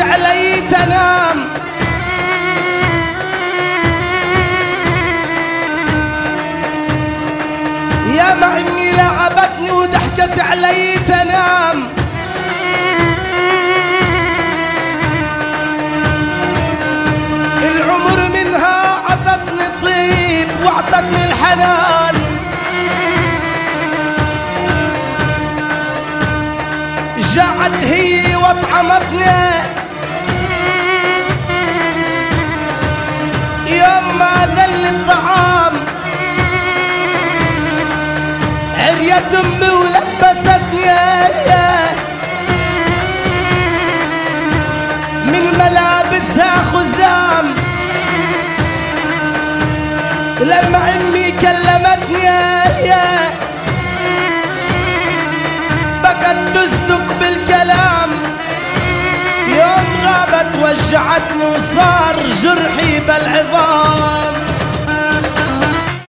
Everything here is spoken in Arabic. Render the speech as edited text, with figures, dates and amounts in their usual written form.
علي تنام، يا ما امي لعبتني وضحكت علي تنام، العمر منها عطتني طيب وعطتني الحنان، جاعت هي واطعمتني يوم ما ذل الطعام، عريت امي ولبستني من ملابسها خزام، لما امي كلمتني بقت تصدق بالكلام، يوم غابت وجعتني وصار جرحي بالعظام.